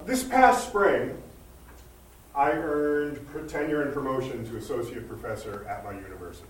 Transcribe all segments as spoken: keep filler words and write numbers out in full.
this past spring, I earned tenure and promotion to associate professor at my university.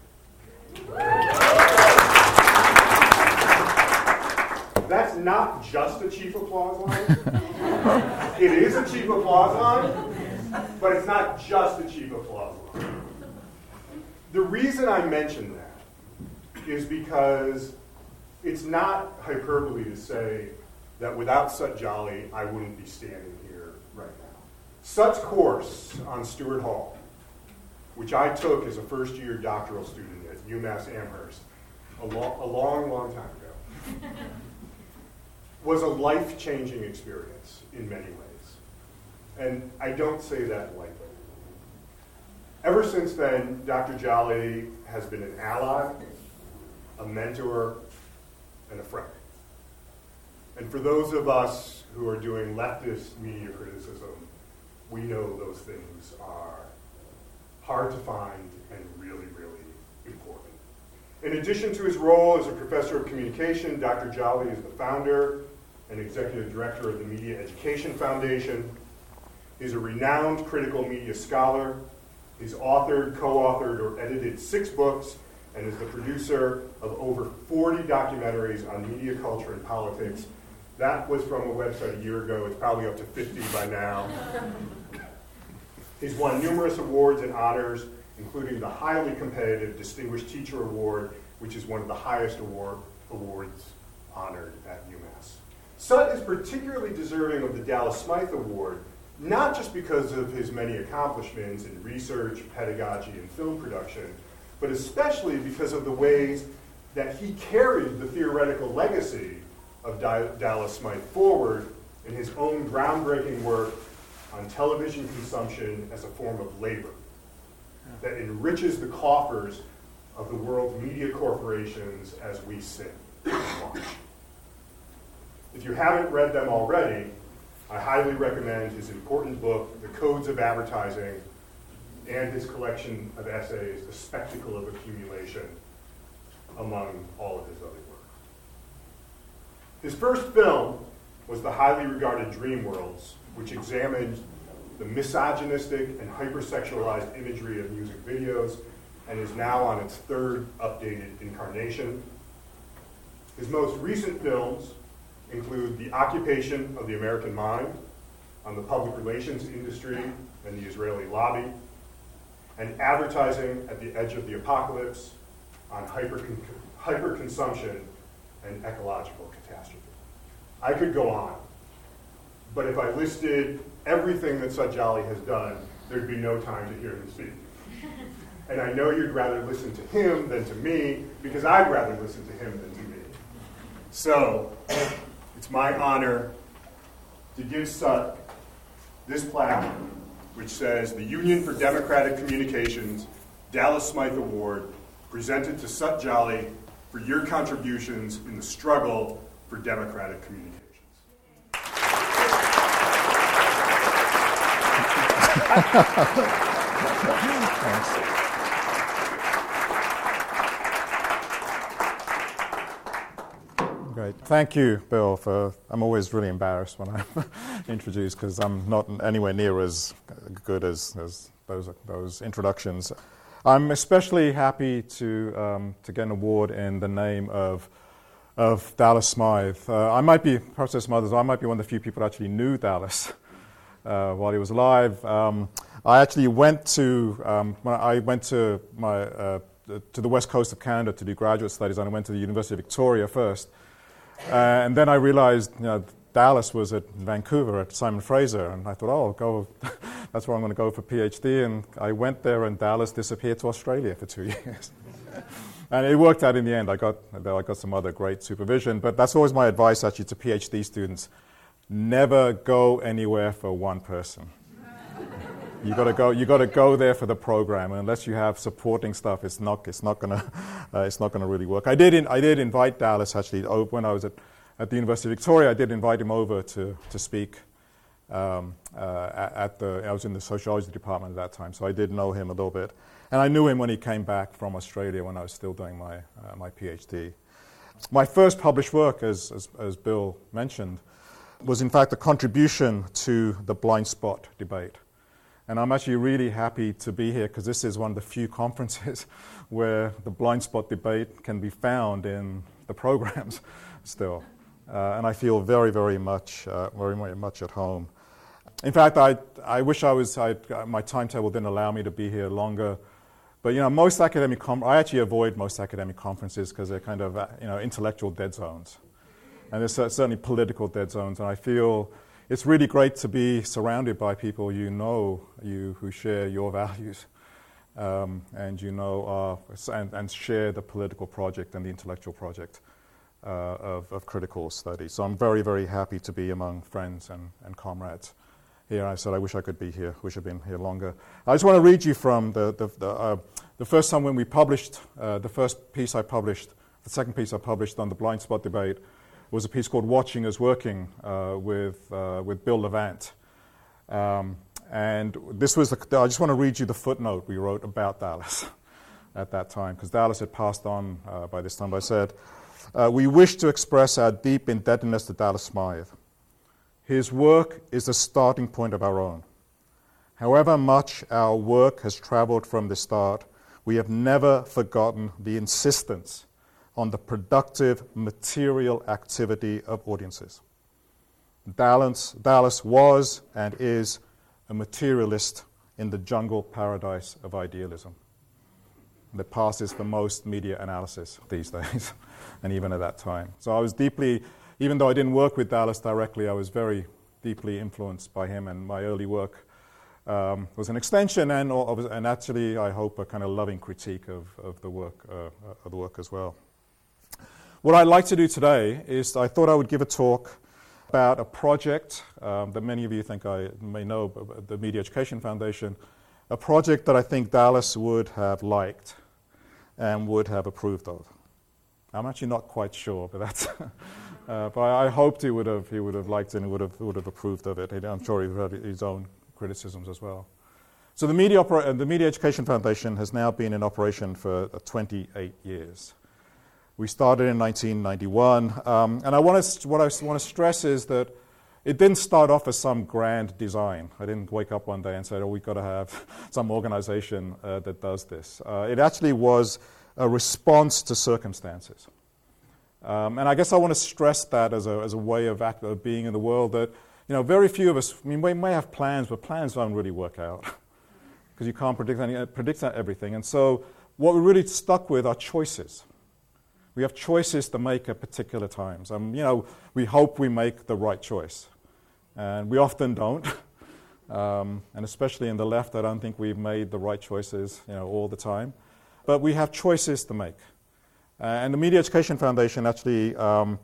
That's not just a chief applause line. It is a chief applause line, but it's not just a chief applause line. The reason I mention that is because it's not hyperbole to say that without Sut Jolly, I wouldn't be standing here right now. Sut's course on Stuart Hall, which I took as a first-year doctoral student at UMass Amherst a, lo- a long, long time ago, was a life-changing experience in many ways. And I don't say that lightly. Ever since then, Doctor Jolly has been an ally, a mentor, and a friend. And for those of us who are doing leftist media criticism, we know those things are hard to find and really, really important. In addition to his role as a professor of communication, Doctor Jolly is the founder and executive director of the Media Education Foundation. He's a renowned critical media scholar. He's authored, co-authored, or edited six books, and is the producer of over forty documentaries on media culture and politics. That was from a website a year ago. It's probably up to fifty by now. He's won numerous awards and honors, including the highly competitive Distinguished Teacher Award, which is one of the highest award, awards honored at UMass. Sut is particularly deserving of the Dallas Smythe Award, not just because of his many accomplishments in research, pedagogy, and film production, but especially because of the ways that he carried the theoretical legacy of Di- Dallas Smythe forward in his own groundbreaking work on television consumption as a form of labor that enriches the coffers of the world's media corporations as we sit and watch. If you haven't read them already, I highly recommend his important book, The Codes of Advertising, and his collection of essays, The Spectacle of Accumulation, among all of his other work. His first film was the highly regarded Dreamworlds, which examined the misogynistic and hypersexualized imagery of music videos and is now on its third updated incarnation. His most recent films include The Occupation of the American Mind, on the public relations industry and the Israeli lobby, and Advertising at the Edge of the Apocalypse, on hyper hyperconsumption and ecological catastrophe. I could go on, but if I listed everything that Sut Jolly has done, there'd be no time to hear him speak. And I know you'd rather listen to him than to me, because I'd rather listen to him than to me. So, it's my honor to give Sut this plaque, which says, the Union for Democratic Communications Dallas Smythe Award, presented to Sut Jolly for your contributions in the struggle for democratic communications. Thanks. Great. Thank you, Bill, for, I'm always really embarrassed when I'm introduced because I'm not anywhere near as good as, as those, those introductions. I'm especially happy to um, to get an award in the name of of Dallas Smythe. Uh, I might be, perhaps there's some others, I might be one of the few people who actually knew Dallas uh, while he was alive. Um, I actually went to, um, when I went to my uh, to the west coast of Canada to do graduate studies, and I went to the University of Victoria first. Uh, and then I realized, you know, Dallas was at Vancouver at Simon Fraser, and I thought, oh, I'll go, that's where I'm going to go for PhD. And I went there, and Dallas disappeared to Australia for two years. And it worked out in the end. I got, I got some other great supervision, but that's always my advice actually to PhD students: never go anywhere for one person. You got to go. You got to go there for the program. And unless you have supporting stuff, it's not. It's not gonna. Uh, it's not gonna really work. I did. In, I did invite Dallas actually when I was at, at the University of Victoria. I did invite him over to to speak. Um, uh, at, at the. I was in the sociology department at that time, so I did know him a little bit. And I knew him when he came back from Australia when I was still doing my uh, my PhD. My first published work, as as, as Bill mentioned, was in fact a contribution to the blind spot debate. And I'm actually really happy to be here because this is one of the few conferences where the blind spot debate can be found in the programs still. Uh, and I feel very, very much, uh, very, very much at home. In fact, I, I wish I was, I, my timetable didn't allow me to be here longer. But, you know, most academic, com- I actually avoid most academic conferences because they're kind of, uh, you know, intellectual dead zones. And there's certainly political dead zones. And I feel it's really great to be surrounded by people you know, you who share your values. Um, and you know, uh, and, and share the political project and the intellectual project uh, of, of critical study. So I'm very, very happy to be among friends and, and comrades here. I said I wish I could be here, wish I'd been here longer. I just want to read you from the, the, the, uh, the first time when we published, uh, the first piece I published, the second piece I published on the blind spot debate was a piece called Watching is Working uh, with, uh, with Bill Levant. Um, And this was, the, I just want to read you the footnote we wrote about Dallas at that time, because Dallas had passed on uh, by this time. But I said, uh, we wish to express our deep indebtedness to Dallas Smythe. His work is the starting point of our own. However much our work has traveled from the start, we have never forgotten the insistence on the productive material activity of audiences. Dallas, Dallas was and is a materialist in the jungle paradise of idealism that passes for most media analysis these days, and even at that time. So I was deeply, even though I didn't work with Dallas directly, I was very deeply influenced by him, and my early work um, was an extension and, and actually, I hope, a kind of loving critique of, of, the work, uh, of the work as well. What I'd like to do today is I thought I would give a talk about a project um, that many of you think I may know, the Media Education Foundation, a project that I think Dallas would have liked and would have approved of. I'm actually not quite sure, but that's. uh, but I, I hoped he would have he would have liked it and would have would have approved of it. I'm sure he had his own criticisms as well. So the Media Opera- the Media Education Foundation has now been in operation for twenty-eight years. We started in nineteen ninety-one, um, and I want to, what I want to stress is that it didn't start off as some grand design. I didn't wake up one day and say, oh, we've got to have some organization uh, that does this. Uh, it actually was a response to circumstances. Um, and I guess I want to stress that as a, as a way of, act, of being in the world that, you know, very few of us, I mean, we may have plans, but plans don't really work out because you can't predict, any, predict everything. And so what we're really stuck with are choices. We have choices to make at particular times. Um, you know, we hope we make the right choice. And we often don't. Um, and especially in the left, I don't think we've made the right choices, you know, all the time. But we have choices to make. Uh, and the Media Education Foundation actually um,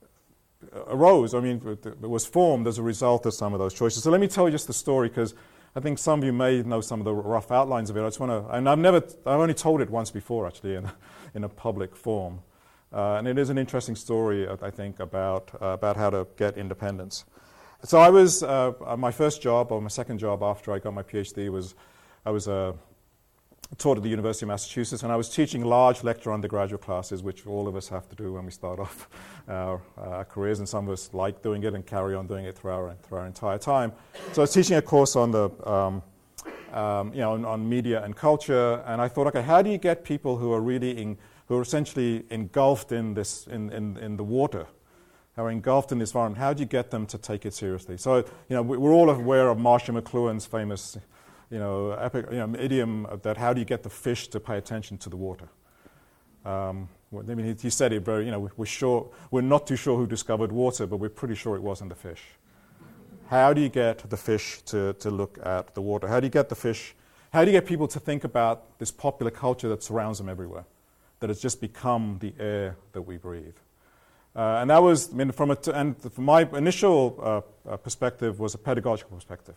arose, I mean, it was formed as a result of some of those choices. So let me tell you just the story, because I think some of you may know some of the rough outlines of it. I just want to, and I've never, I've only told it once before, actually, in, in a public forum. Uh, and it is an interesting story, I think, about uh, about how to get independence. So I was, uh, my first job, or my second job after I got my PhD was, I was uh, taught at the University of Massachusetts, and I was teaching large lecture undergraduate classes, which all of us have to do when we start off our, our careers, and some of us like doing it and carry on doing it through our, through our entire time. So I was teaching a course on the, um, um, you know, on, on media and culture, and I thought, okay, how do you get people who are really in who are essentially engulfed in this, in, in, in the water, who are engulfed in this environment, how do you get them to take it seriously? So, you know, we're all aware of Marshall McLuhan's famous, you know, epic, you know, idiom that how do you get the fish to pay attention to the water? Um, I mean, he, he said it very, you know, we're sure, we're not too sure who discovered water, but we're pretty sure it wasn't the fish. How do you get the fish to, to look at the water? How do you get the fish, how do you get people to think about this popular culture that surrounds them everywhere? That has just become the air that we breathe. Uh, and that was, I mean, from, a t- and from my initial uh, uh, perspective was a pedagogical perspective.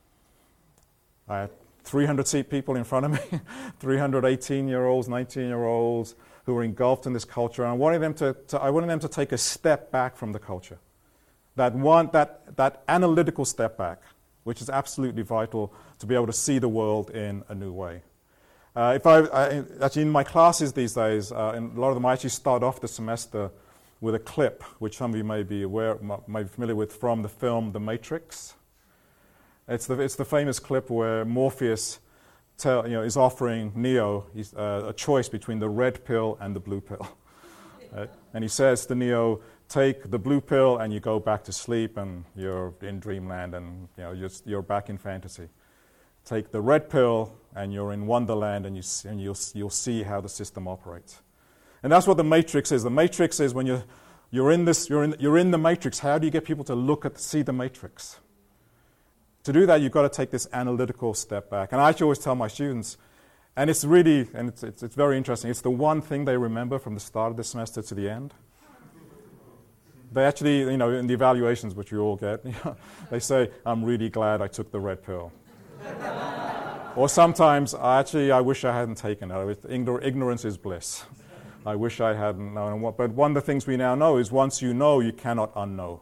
I had three hundred seat people in front of me, three hundred eighteen-year-olds, nineteen-year-olds who were engulfed in this culture, and I wanted them to, to, I wanted them to take a step back from the culture. That one, that, that analytical step back, which is absolutely vital to be able to see the world in a new way. Uh, if I, I actually in my classes these days, uh, and a lot of them I actually start off the semester with a clip, which some of you may be aware, may be familiar with from the film The Matrix. It's the, it's the famous clip where Morpheus tell, you know, is offering Neo uh, a choice between the red pill and the blue pill. Right? And he says to Neo, take the blue pill and you go back to sleep and you're in dreamland and you know, you're, you're back in fantasy. Take the red pill and you're in wonderland and, you, and you'll, you'll see how the system operates. And that's what the Matrix is. The Matrix is when you're, you're, in this, you're, in, you're in the Matrix, how do you get people to look at, see the Matrix? To do that, you've got to take this analytical step back. And I actually always tell my students, and it's really, and it's, it's, it's very interesting, it's the one thing they remember from the start of the semester to the end. They actually, you know, in the evaluations, which you all get, they say, I'm really glad I took the red pill. Or sometimes, actually, I wish I hadn't taken it. Ignorance is bliss. I wish I hadn't known what. But one of the things we now know is once you know, you cannot unknow.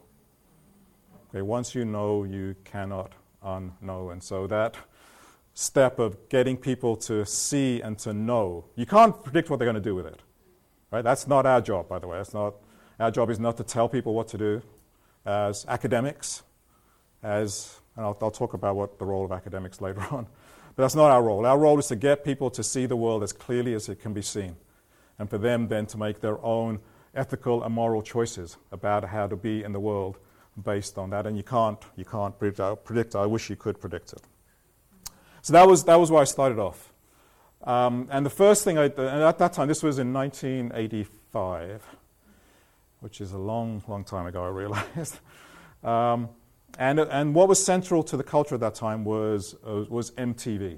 Okay, once you know, you cannot unknow. And so that step of getting people to see and to know, you can't predict what they're going to do with it. Right? That's not our job, by the way. That's not, our job is not to tell people what to do as academics, as, and I'll, I'll talk about what the role of academics later on. But that's not our role. Our role is to get people to see the world as clearly as it can be seen, and for them then to make their own ethical and moral choices about how to be in the world based on that. And you can't, you can't predict, predict. I wish you could predict it. So that was, that was where I started off. Um, and the first thing I, and at that time, this was in nineteen eighty-five, which is a long, long time ago, I realized. um, and, and what was central to the culture at that time was, uh, was M T V.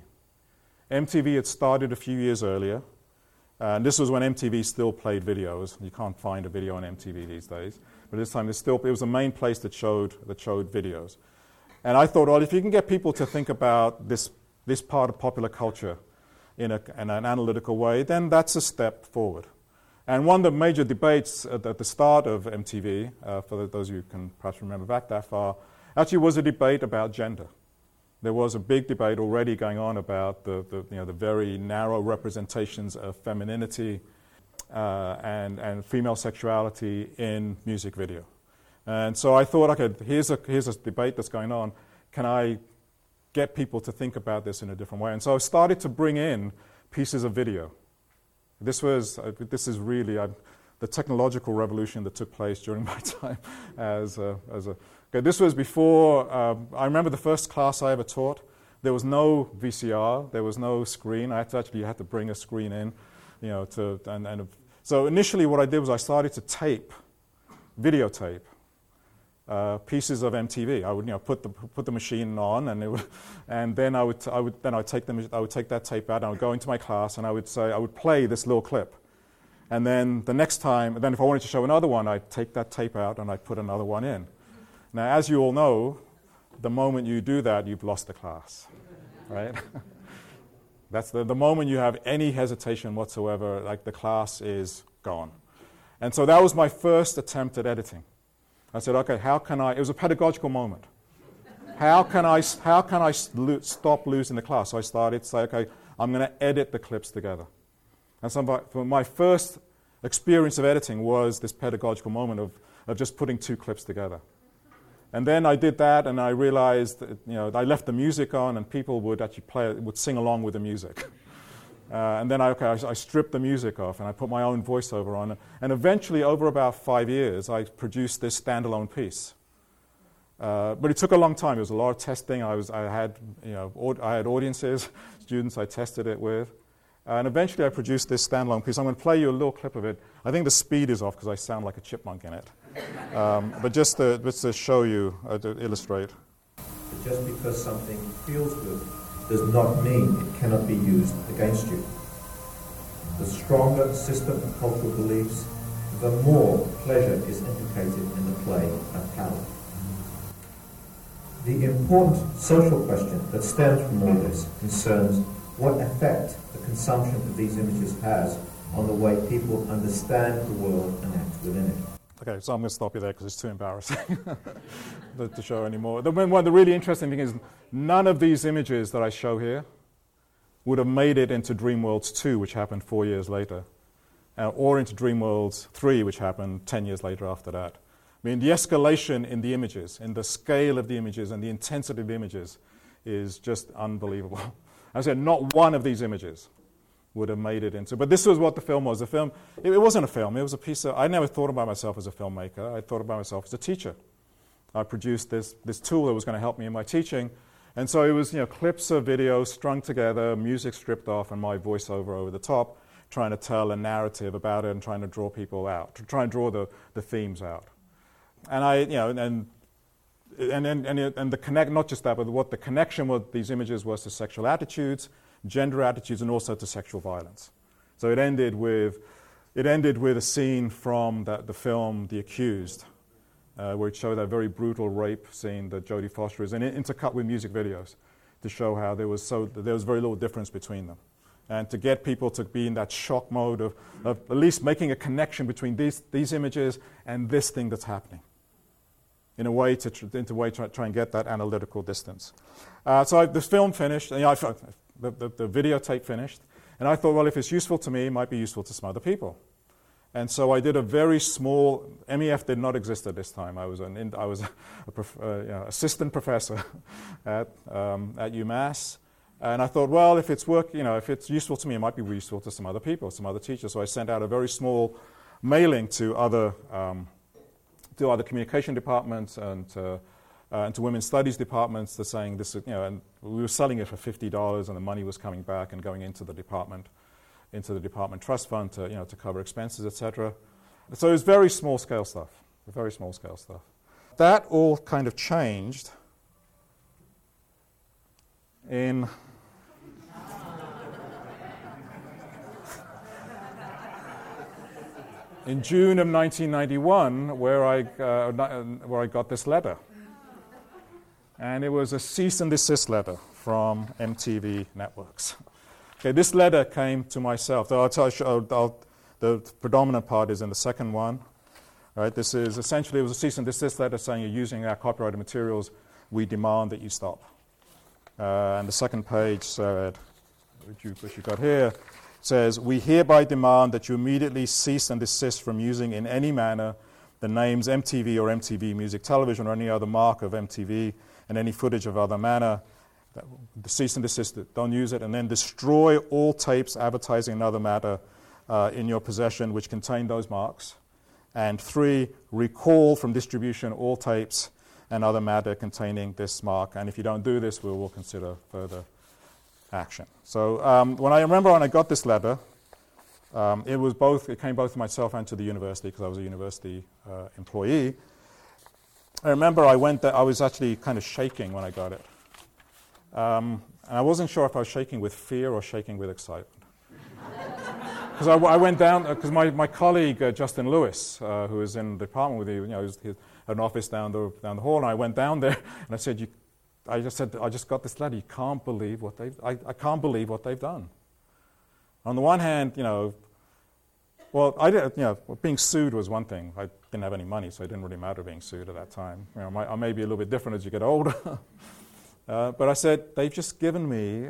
M T V had started a few years earlier. Uh, and this was when M T V still played videos. You can't find a video on M T V these days. But this time, still, it was the main place that showed, that showed videos. And I thought, well, if you can get people to think about this, this part of popular culture in, a, in an analytical way, then that's a step forward. And one of the major debates at, at the start of M T V, uh, for those of you who can perhaps remember back that far, actually was a debate about gender. There was a big debate already going on about the, the, you know, the very narrow representations of femininity uh, and, and female sexuality in music video. And so I thought, okay, here's a, here's a debate that's going on. Can I get people to think about this in a different way? And so I started to bring in pieces of video. This was, uh, this is really uh, the technological revolution that took place during my time as a, as a okay, this was before, um, I remember the first class I ever taught, there was no V C R, there was no screen. I had to actually had to bring a screen in, you know, to, and, and so initially what I did was I started to tape, videotape, uh, pieces of M T V. I would, you know, put the put the machine on, and it would, and then I would I would then I would take them I would take that tape out, and I would go into my class, and I would say I would play this little clip, and then the next time, then if I wanted to show another one, I'd take that tape out and I'd put another one in. Now, as you all know, the moment you do that, you've lost the class, right? That's the, the moment you have any hesitation whatsoever, like the class is gone. And so that was my first attempt at editing. I said, okay, how can I, it was a pedagogical moment. How can I, how can I stop losing the class? So I started to say, okay, I'm going to edit the clips together. And so my, my first experience of editing was this pedagogical moment of, of just putting two clips together. And then I did that, and I realized that, you know, I left the music on, and people would actually play, would sing along with the music. Uh, and then I, okay, I, I stripped the music off, and I put my own voiceover on. And eventually, over about five years, I produced this standalone piece. Uh, but it took a long time. It was a lot of testing. I was, I had, you know, aud- I had audiences, students I tested it with. Uh, and eventually, I produced this standalone piece. I'm going to play you a little clip of it. I think the speed is off because I sound like a chipmunk in it. Um, but just to, just to show you, uh, to illustrate. But just because something feels good does not mean it cannot be used against you. The stronger the system of cultural beliefs, the more pleasure is implicated in the play of power. The important social question that stems from all this concerns what effect the consumption of these images has on the way people understand the world and act within it. Okay, so I'm going to stop you there because it's too embarrassing to show anymore. The, one, the really interesting thing is none of these images that I show here would have made it into DreamWorlds two, which happened four years later. uh, or into Dreamworld three, which happened ten years later after that. I mean, the escalation in the images, in the scale of the images and the intensity of the images is just unbelievable. I said, not one of these images would have made it into, but this was what the film was. The film, it, it wasn't a film, it was a piece of, I never thought about myself as a filmmaker, I thought about myself as a teacher. I produced this, this tool that was going to help me in my teaching, and so it was, you know, clips of video strung together, music stripped off, and my voiceover over the top, trying to tell a narrative about it and trying to draw people out, to try and draw the, the themes out. And I, you know, and and and and, and the connect, not just that, but what the connection with these images was to sexual attitudes, gender attitudes, and also to sexual violence. So it ended with, it ended with a scene from the, the film The Accused, uh, where it showed that very brutal rape scene that Jodie Foster is, and it intercut with music videos to show how there was so there was very little difference between them, and to get people to be in that shock mode of, of at least making a connection between these these images and this thing that's happening, in a way to tr- in a way to try and get that analytical distance. Uh, so I, this film finished, and you know, I, the, the, the videotape finished, and I thought, well, if it's useful to me, it might be useful to some other people. And so I did a very small, M E F did not exist at this time. I was an I was a, a prof, uh, you know, assistant professor at um, at UMass, and I thought, well, if it's work, you know, if it's useful to me, it might be useful to some other people, some other teachers. So I sent out a very small mailing to other um, to other communication departments and uh, uh, and to women's studies departments, to saying this, you know, and we were selling it for fifty dollars, and the money was coming back and going into the department. into the department trust fund to, you know, to cover expenses, et cetera. So it was very small scale stuff, very small scale stuff. That all kind of changed in in June of nineteen ninety-one, where I uh, where I got this letter, and it was a cease and desist letter from M T V Networks. Okay, this letter came to myself. So I'll tell you, I'll, I'll, the predominant part is in the second one. Right? This is essentially, it was a cease and desist letter saying you're using our copyrighted materials. We demand that you stop. Uh, and the second page said, which you, which you got here, says, we hereby demand that you immediately cease and desist from using in any manner the names M T V or M T V Music Television or any other mark of M T V and any footage of other manner. The cease and desist it, don't use it, and then destroy all tapes, advertising, and other matter uh, in your possession which contain those marks. And three, recall from distribution all tapes and other matter containing this mark. And if you don't do this, we will consider further action. So um, when I remember when I got this letter, um, it was both. It came both to myself and to the university because I was a university uh, employee. I remember I went there. I was actually kind of shaking when I got it. Um, and I wasn't sure if I was shaking with fear or shaking with excitement. Because I, I went down, because uh, my, my colleague, uh, Justin Lewis, uh, who was in the department with you, you know, he had an office down the, down the hall, and I went down there, and I said, you, I just said, I just got this letter, you can't believe what they've, I, I can't believe what they've done. On the one hand, you know, well, I did, you know, being sued was one thing. I didn't have any money, so it didn't really matter being sued at that time. You know, my, I may be a little bit different as you get older. Uh, but I said, they've just given me,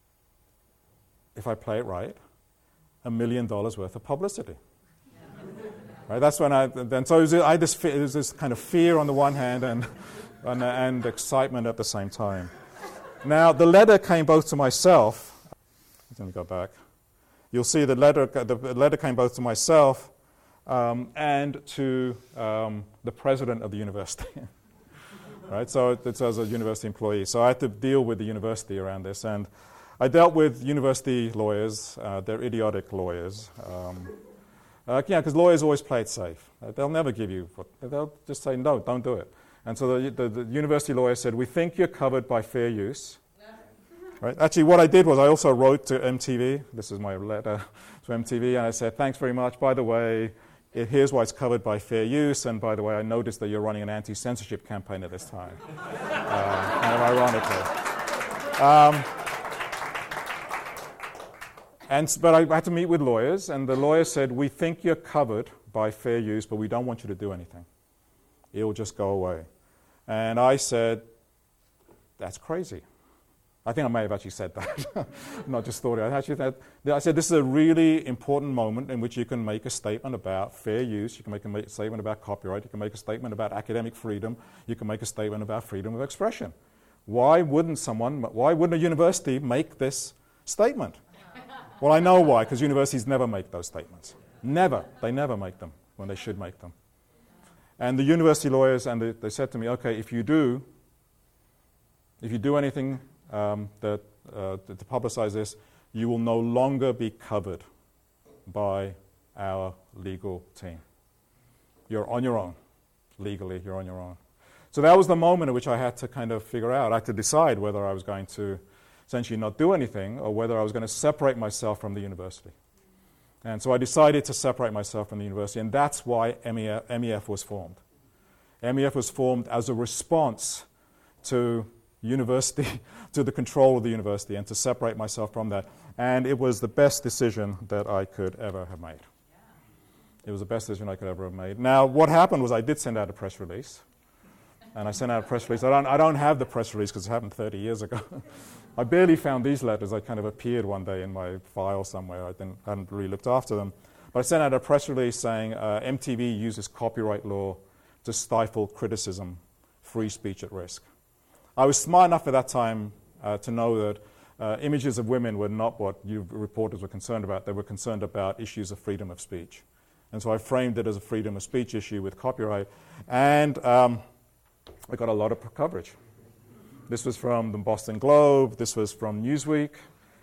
if I play it right, a million dollars worth of publicity. Right? That's when I, then so it was, I had this, it was this kind of fear on the one hand and, and, and excitement at the same time. Now, the letter came both to myself, let me go back. You'll see the letter, the letter came both to myself um, and to um, the president of the university. Right, so it's as a university employee. So I had to deal with the university around this, and I dealt with university lawyers. Uh, they're idiotic lawyers. Um, uh, yeah, because lawyers always play it safe. Uh, they'll never give you. What, they'll just say no, don't do it. And so the, the, the university lawyer said, "We think you're covered by fair use." Right. Actually, what I did was I also wrote to M T V. This is my letter to M T V, and I said, "Thanks very much. By the way, It, here's why it's covered by fair use, and by the way, I noticed that you're running an anti-censorship campaign at this time." uh, kind of ironically. Um, and, but I had to meet with lawyers, and the lawyer said, "We think you're covered by fair use, but we don't want you to do anything. It will just go away." And I said, "That's crazy. I think I may have actually said that, not just thought it. I actually said, I said this is a really important moment in which you can make a statement about fair use, you can make a statement about copyright, you can make a statement about academic freedom, you can make a statement about freedom of expression. Why wouldn't someone, why wouldn't a university make this statement? Well, I know why, because universities never make those statements. Never. They never make them when they should make them. And the university lawyers, and they, they said to me, okay, if you do, if you do anything Um, that, uh, to, to publicize this, you will no longer be covered by our legal team. You're on your own. Legally, you're on your own. So that was the moment at which I had to kind of figure out, I had to decide whether I was going to essentially not do anything or whether I was going to separate myself from the university. And so I decided to separate myself from the university, and that's why M E F, M E F was formed. M E F was formed as a response to university, to the control of the university, and to separate myself from that. And it was the best decision that I could ever have made. Yeah. It was the best decision I could ever have made. Now, what happened was I did send out a press release. And I sent out a press release. I don't, I don't have the press release because it happened thirty years ago. I barely found these letters. They kind of appeared one day in my file somewhere. I didn't, hadn't really looked after them. But I sent out a press release saying uh, M T V uses copyright law to stifle criticism, free speech at risk. I was smart enough at that time uh, to know that uh, images of women were not what you reporters were concerned about. They were concerned about issues of freedom of speech. And so I framed it as a freedom of speech issue with copyright. And um, I got a lot of coverage. This was from the Boston Globe. This was from Newsweek.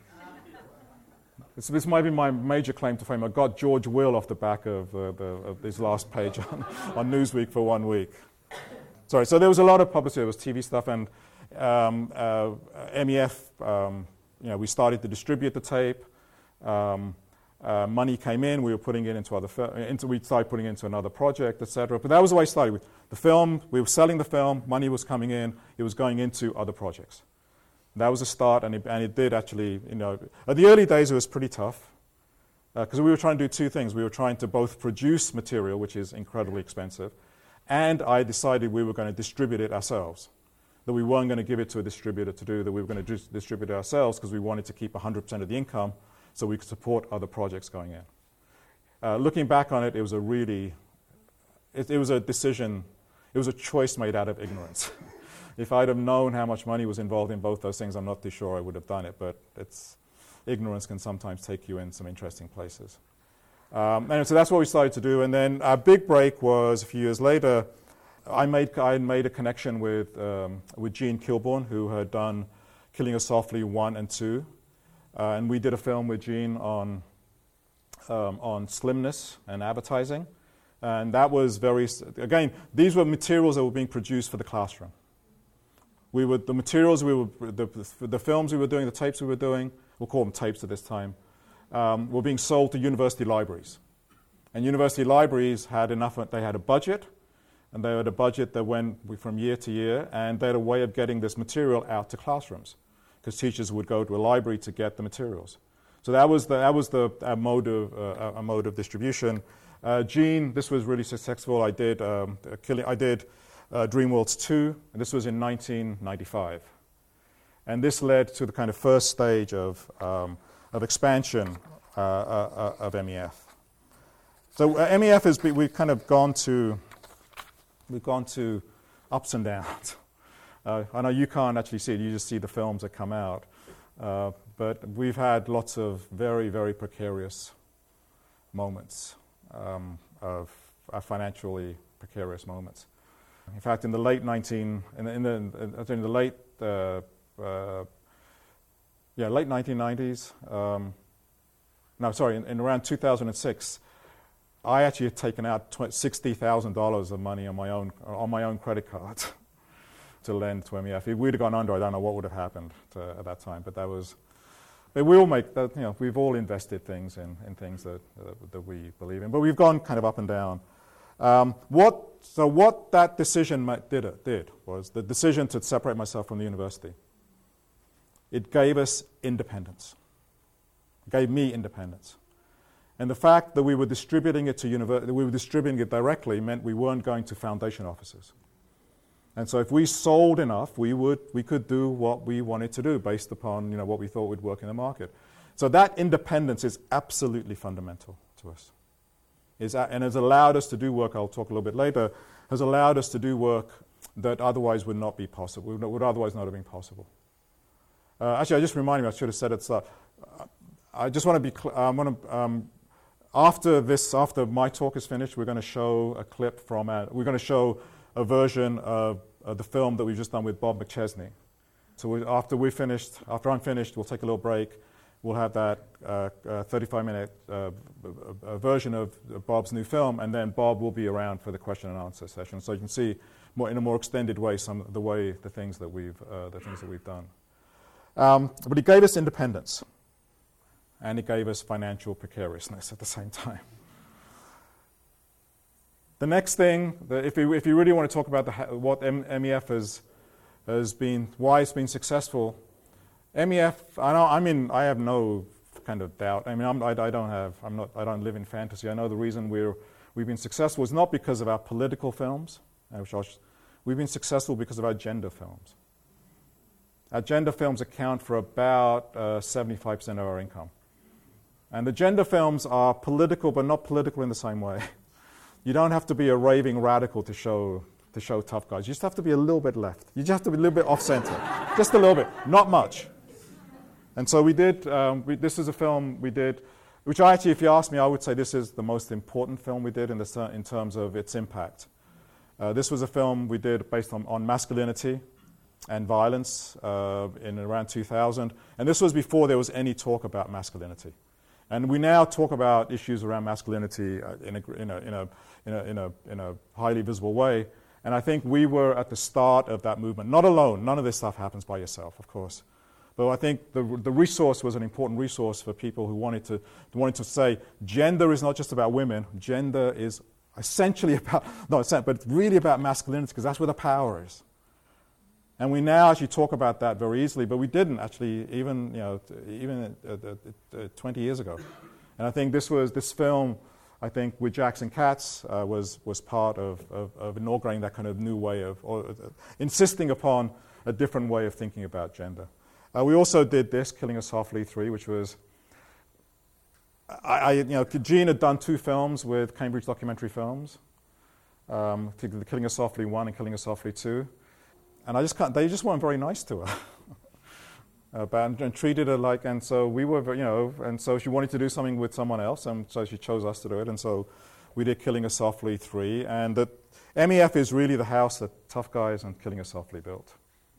This, this might be my major claim to fame. I got George Will off the back of, uh, the, of this last page on, on Newsweek for one week. Sorry, so there was a lot of publicity. There was T V stuff, and um, uh, M E F, um, you know, we started to distribute the tape. Um, uh, money came in. We were putting it into other, fil- into, we started putting it into another project, et cetera. But that was the way it started. With the film, we were selling the film. Money was coming in. It was going into other projects. That was a start, and it, and it did actually, you know, at the early days it was pretty tough because uh, we were trying to do two things. We were trying to both produce material, which is incredibly expensive, and I decided we were going to distribute it ourselves, that we weren't going to give it to a distributor to do, that we were going to dis- distribute it ourselves because we wanted to keep one hundred percent of the income so we could support other projects going in. Uh, looking back on it, it was a really, it, it was a decision, it was a choice made out of ignorance. If I'd have known how much money was involved in both those things, I'm not too sure I would have done it, but it's, ignorance can sometimes take you in some interesting places. Um, and so that's what we started to do. And then our big break was a few years later. I made I made a connection with um, with Gene Kilborn, who had done Killing Us Softly one and two, uh, and we did a film with Gene on um, on slimness and advertising, and that was very again these were materials that were being produced for the classroom. We were the materials we were the the films we were doing, the tapes we were doing. We'll call them tapes at this time. Um, were being sold to university libraries. And university libraries had enough, they had a budget, and they had a budget that went from year to year, and they had a way of getting this material out to classrooms, because teachers would go to a library to get the materials. So that was the, that was the a mode of, uh, a mode of distribution. Uh, Gene, this was really successful. I did, um, killing, I did uh, Dreamworlds two, and this was in nineteen ninety-five. And this led to the kind of first stage of um, of expansion uh, uh, of M E F. So uh, M E F is we've kind of gone to we've gone to ups and downs. Uh, I know you can't actually see it; you just see the films that come out. Uh, but we've had lots of very very precarious moments um, of uh, financially precarious moments. In fact, in the late nineteen in the in the, in the late uh, uh, Yeah, late nineteen nineties. Um, no, sorry, in, in around two thousand six, I actually had taken out sixty thousand dollars of money on my own on my own credit card to lend to M E F. If we'd have gone under, I don't know what would have happened to, at that time. But that was, but we all make that. You know, we've all invested things in, in things that uh, that we believe in. But we've gone kind of up and down. Um, what so what that decision did did was the decision to separate myself from the university. It gave us independence. It gave me independence. And the fact that we were distributing it to university, we were distributing it directly meant we weren't going to foundation offices. And so if we sold enough, we would we could do what we wanted to do based upon, you know, what we thought would work in the market. So that independence is absolutely fundamental to us. Is that, and has allowed us to do work, I'll talk a little bit later, has allowed us to do work that otherwise would not be possible, would, would otherwise not have been possible. Uh, actually, I just reminded me, I should have said it. So, uh, I just want to be clear. I want to, um, after this, after my talk is finished, we're going to show a clip from, a, we're going to show a version of uh, the film that we've just done with Bob McChesney. So we, after we're finished, after I'm finished, we'll take a little break. We'll have that uh, uh, thirty-five minute uh, uh, version of Bob's new film, and then Bob will be around for the question and answer session, so you can see more in a more extended way some the way the things that we've uh, the things that we've done. Um, but he gave us independence, and he gave us financial precariousness at the same time. The next thing, that if you if you really want to talk about the, what M- MEF has has been, why it's been successful. M E F, I, know, I mean, I have no kind of doubt. I mean, I'm, I, I don't have, I'm not, I don't live in fantasy. I know the reason we're, we've been successful is not because of our political films. Which I'll, we've been successful because of our gender films. Our gender films account for about uh, seventy-five percent of our income. And the gender films are political, but not political in the same way. You don't have to be a raving radical to show to show tough guys. You just have to be a little bit left. You just have to be a little bit off-center. Just a little bit, not much. And so we did, um, we, this is a film we did, which I actually, if you ask me, I would say this is the most important film we did in, the, in terms of its impact. Uh, this was a film we did based on, on masculinity and violence uh, in around two thousand. And this was before there was any talk about masculinity. And we now talk about issues around masculinity uh, in, a, in, a, in, a, in, a, in, a, in a highly visible way. And I think we were at the start of that movement. Not alone. None of this stuff happens by yourself, of course. But I think the the resource was an important resource for people who wanted to wanted to say gender is not just about women. Gender is essentially about, not but it's really about masculinity, because that's where the power is. And we now actually talk about that very easily, but we didn't actually even you know even uh, uh, uh, twenty years ago. And I think this was this film. I think with Jackson Katz uh, was was part of, of, of inaugurating that kind of new way of, or uh, insisting upon a different way of thinking about gender. Uh, we also did this, Killing Us Softly three, which was, I, I, you know, Jean had done two films with Cambridge Documentary Films, um, Killing Us Softly one and Killing Us Softly two, and I just can't, they just weren't very nice to her. About, and, and treated her like, and so we were, you know, and so she wanted to do something with someone else, and so she chose us to do it, and so we did Killing Us Softly three, and the M E F is really the house that Tough Guys and Killing Us Softly built.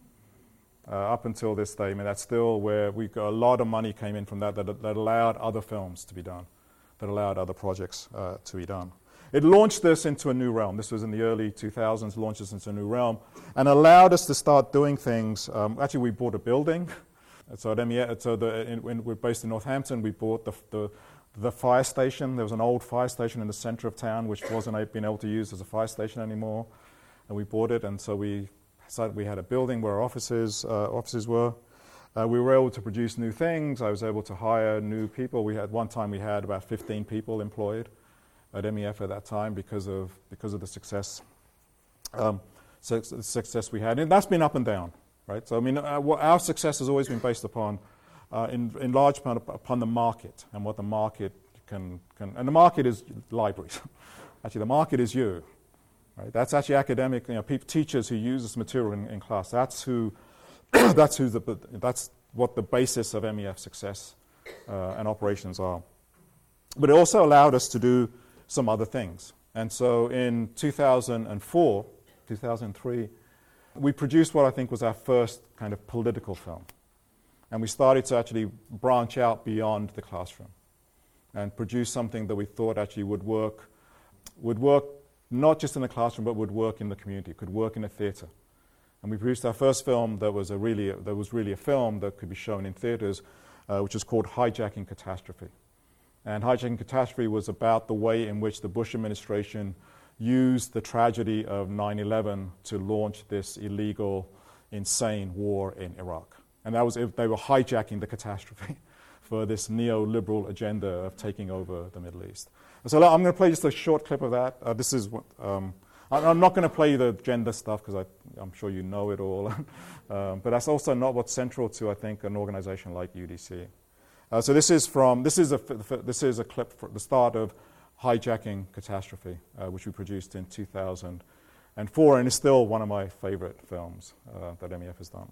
Uh, up until this day, I mean, that's still where we got a lot of money came in from that, that, that allowed other films to be done, that allowed other projects uh, to be done. It launched this into a new realm. This was in the early two thousands, launched us into a new realm, and allowed us to start doing things. Um, actually, we bought a building. So at M E F, so the, in, when we're based in Northampton, we bought the, the the fire station. There was an old fire station in the center of town, which wasn't being able to use as a fire station anymore, and we bought it, and so we decided we had a building where our offices uh, offices were. Uh, we were able to produce new things. I was able to hire new people. We had one time we had about fifteen people employed at M E F at that time because of because of the success um, su- success we had, and that's been up and down. Right, so I mean, uh, what our success has always been based upon, uh, in, in large part, upon the market and what the market can, can and the market is libraries. Actually, the market is you. Right, that's actually academic. You know, pe- teachers who use this material in, in class. That's who. that's who the. That's what the basis of M E F success uh, and operations are. But it also allowed us to do some other things. And so in two thousand four, two thousand three. We produced what I think was our first kind of political film. And we started to actually branch out beyond the classroom and produce something that we thought actually would work, would work not just in the classroom, but would work in the community, could work in a theater. And we produced our first film that was a really, that was really a film that could be shown in theaters, uh, which is called Hijacking Catastrophe. And Hijacking Catastrophe was about the way in which the Bush administration used the tragedy of nine eleven to launch this illegal, insane war in Iraq. And that was, they were hijacking the catastrophe for this neoliberal agenda of taking over the Middle East. And so I'm going to play just a short clip of that. Uh, this is, um, I'm not going to play the gender stuff because I'm sure you know it all. um, but that's also not what's central to, I think, an organization like U D C. Uh, so this is from this is a this is a clip from the start of Hijacking Catastrophe, uh, which we produced in two thousand four, and it's still one of my favorite films uh, that M E F has done.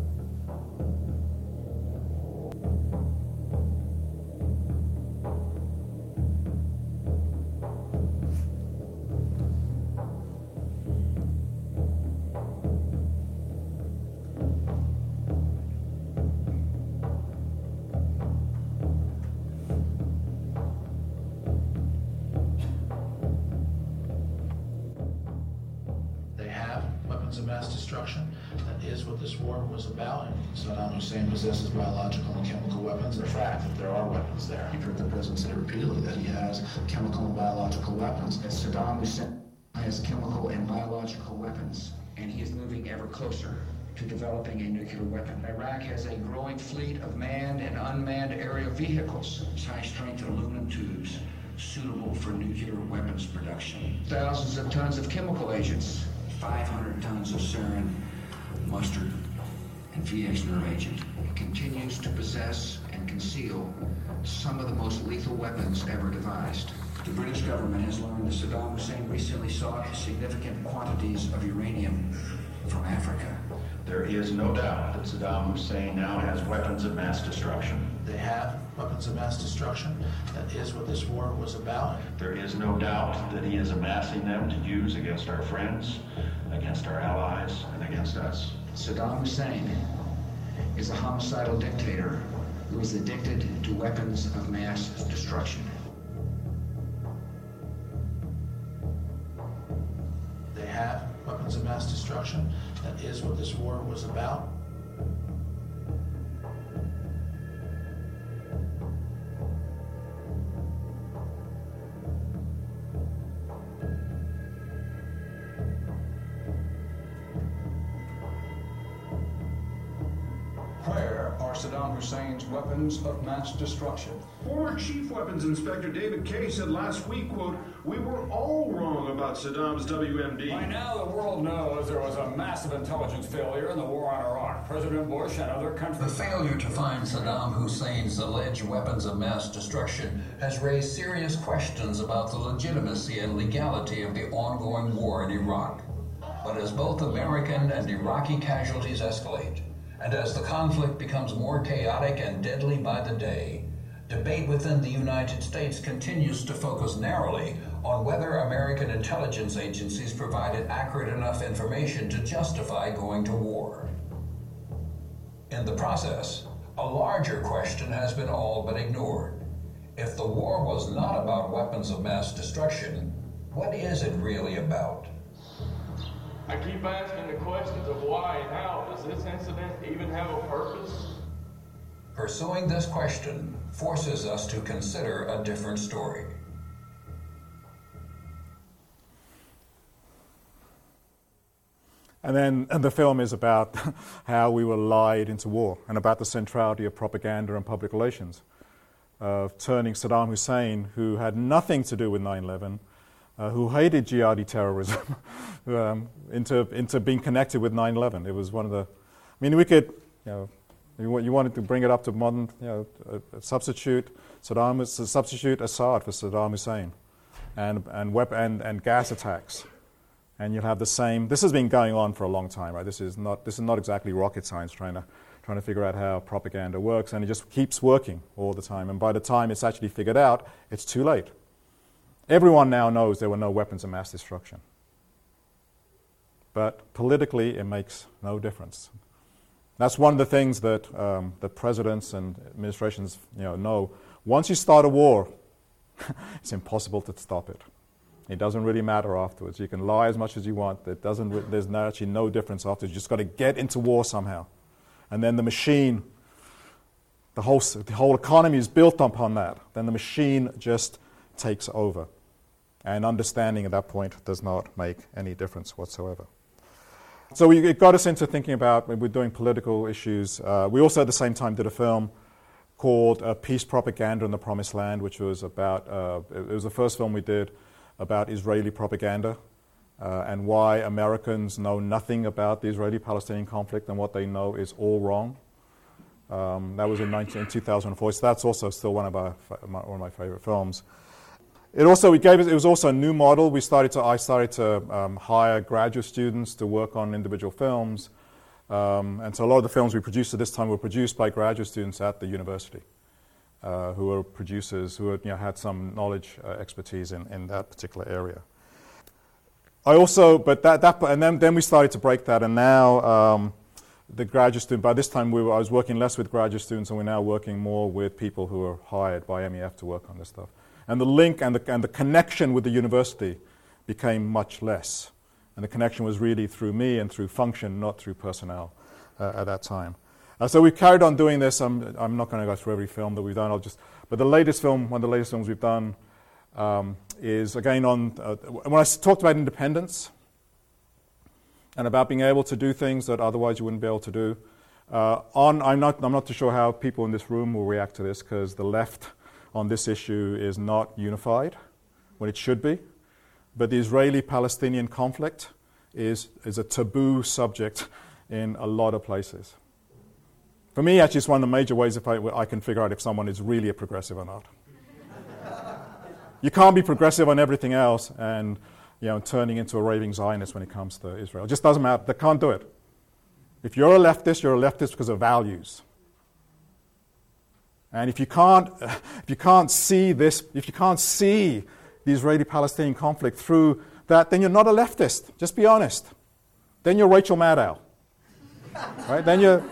Of mass destruction. That is what this war was about. And Saddam Hussein possesses biological and chemical weapons. The fact that there are weapons there. You've heard the president say repeatedly that he has chemical and biological weapons. That Saddam Hussein has chemical and biological weapons, and he is moving ever closer to developing a nuclear weapon. Iraq has a growing fleet of manned and unmanned aerial vehicles, high-strength aluminum tubes suitable for nuclear weapons production. Thousands of tons of chemical agents. five hundred tons of sarin, mustard, and V X nerve agent. It continues to possess and conceal some of the most lethal weapons ever devised. The British government has learned that Saddam Hussein recently sought significant quantities of uranium from Africa. There is no doubt that Saddam Hussein now has weapons of mass destruction. They have weapons of mass destruction. That is what this war was about. There is no doubt that he is amassing them to use against our friends, against our allies, and against us. Saddam Hussein is a homicidal dictator who is addicted to weapons of mass destruction. They have weapons of mass destruction. That is what this war was about. Where are Saddam Hussein's weapons of mass destruction? Former Chief Weapons Inspector David Kay said last week, quote, "We were all wrong about Saddam's W M D." By now, the world knows there was a massive intelligence failure in the war on Iraq. President Bush and other countries... The failure to find Saddam Hussein's alleged weapons of mass destruction has raised serious questions about the legitimacy and legality of the ongoing war in Iraq. But as both American and Iraqi casualties escalate, and as the conflict becomes more chaotic and deadly by the day, debate within the United States continues to focus narrowly on whether American intelligence agencies provided accurate enough information to justify going to war. In the process, a larger question has been all but ignored. If the war was not about weapons of mass destruction, what is it really about? I keep asking the questions of why and how. Does this incident even have a purpose? Pursuing this question forces us to consider a different story. And then and the film is about how we were lied into war and about the centrality of propaganda and public relations, of turning Saddam Hussein, who had nothing to do with nine eleven, Uh, who hated jihadi terrorism, um, into into being connected with nine eleven. It was one of the, I mean, we could, you know, you, you wanted to bring it up to modern, you know, a, a substitute Saddam, a substitute Assad for Saddam Hussein, and and wep- and and gas attacks, and you'll have the same. This has been going on for a long time, right? This is not this is not exactly rocket science trying to trying to figure out how propaganda works, and it just keeps working all the time. And by the time it's actually figured out, it's too late. Everyone now knows there were no weapons of mass destruction. But politically, it makes no difference. That's one of the things that um, the presidents and administrations, you know, know. Once you start a war, it's impossible to stop it. It doesn't really matter afterwards. You can lie as much as you want. It doesn't. Re- there's no, actually no difference afterwards. You just got to get into war somehow, and then the machine, the whole the whole economy is built upon that. Then the machine just takes over. And understanding at that point does not make any difference whatsoever. So we, it got us into thinking about, when we're doing political issues. Uh, we also at the same time did a film called uh, Peace Propaganda in the Promised Land, which was about, uh, it was the first film we did about Israeli propaganda. uh, and why Americans know nothing about the Israeli-Palestinian conflict, and what they know is all wrong. Um, that was in, nineteen, in two thousand four. So that's also still one of our one of my favorite films. It also we gave it. It was also a new model. We started to I started to um, hire graduate students to work on individual films, um, and so a lot of the films we produced at this time were produced by graduate students at the university, uh, who were producers who had, you know, had some knowledge, uh, expertise in, in that particular area. I also, but that that and then then we started to break that, and now. Um, The graduate student, by this time we were, I was working less with graduate students, and we're now working more with people who are hired by M E F to work on this stuff. And the link and the, and the connection with the university became much less. And the connection was really through me and through function, not through personnel uh, at that time. Uh, so we carried on doing this. I'm, I'm not going to go through every film that we've done. I'll just, but the latest film, one of the latest films we've done um, is again on, uh, when I talked about independence, and about being able to do things that otherwise you wouldn't be able to do. Uh, on, I'm not, I'm not too sure how people in this room will react to this, because the left on this issue is not unified, when it should be. But the Israeli-Palestinian conflict is, is a taboo subject in a lot of places. For me, actually, it's one of the major ways if I, I can figure out if someone is really a progressive or not. You can't be progressive on everything else, and you know, turning into a raving Zionist when it comes to Israel. It just doesn't matter. They can't do it. If you're a leftist, you're a leftist because of values. And if you can't, if you can't see this, if you can't see the Israeli-Palestinian conflict through that, then you're not a leftist. Just be honest. Then you're Rachel Maddow, right? Then you're.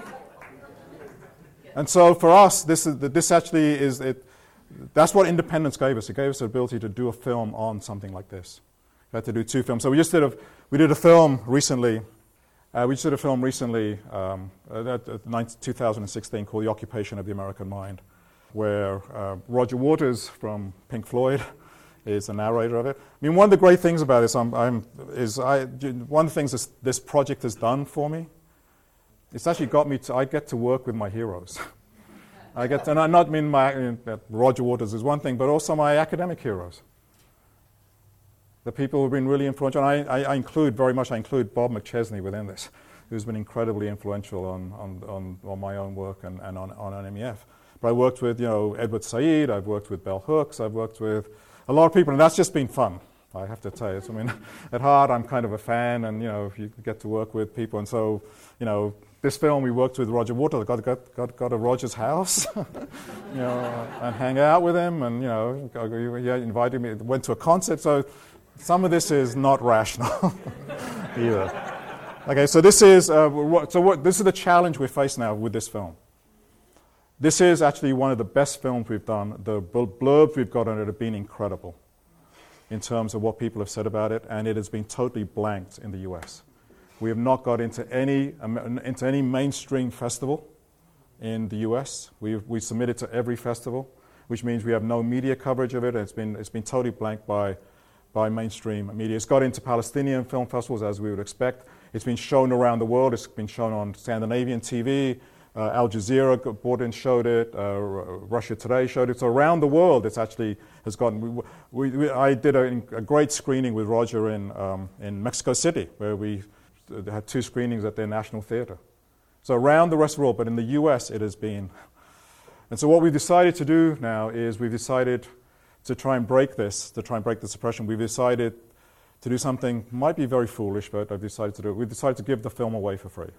And so for us, this is this actually is it. That's what independence gave us. It gave us the ability to do a film on something like this. We had to do two films. So we just did a we did a film recently. Uh, we just did a film recently, um, uh, two thousand sixteen, called "The Occupation of the American Mind," where uh, Roger Waters from Pink Floyd is the narrator of it. I mean, one of the great things about this I'm, I'm, is I one of the things this, this project has done for me. It's actually got me to I get to work with my heroes. I get to, and I not mean my uh, Roger Waters is one thing, but also my academic heroes. The people who have been really influential, and I, I, I include very much, I include Bob McChesney within this, who's been incredibly influential on, on, on, on my own work and, and on, on M E F. But I worked with, you know, Edward Said, I've worked with Bell Hooks, I've worked with a lot of people, and that's just been fun, I have to tell you. So, I mean, at heart, I'm kind of a fan, and, you know, you get to work with people, and so, you know, this film we worked with Roger Waters, got, got, got, got to Roger's house, you know, and hang out with him, and, you know, he invited me, went to a concert, so some of this is not rational either. Okay, so this is uh, so what this is the challenge we face now with this film. This is actually one of the best films we've done. The blurbs we've got on it have been incredible in terms of what people have said about it, and it has been totally blanked in the U S. We have not got into any um, into any mainstream festival in the U S. We we submitted to every festival, which means we have no media coverage of it. It's been it's been totally blanked by. by mainstream media. It's got into Palestinian film festivals, as we would expect. It's been shown around the world. It's been shown on Scandinavian T V. Uh, Al Jazeera brought in, showed it. Uh, Russia Today showed it. So around the world, it's actually has gotten. We, we, we, I did a, a great screening with Roger in um, in Mexico City, where we had two screenings at their National Theater. So around the rest of the world, but in the U S, it has been. And so what we've decided to do now is we've decided to try and break this, to try and break the suppression. We've decided to do something, might be very foolish, but I've decided to do it. We've decided to give the film away for free.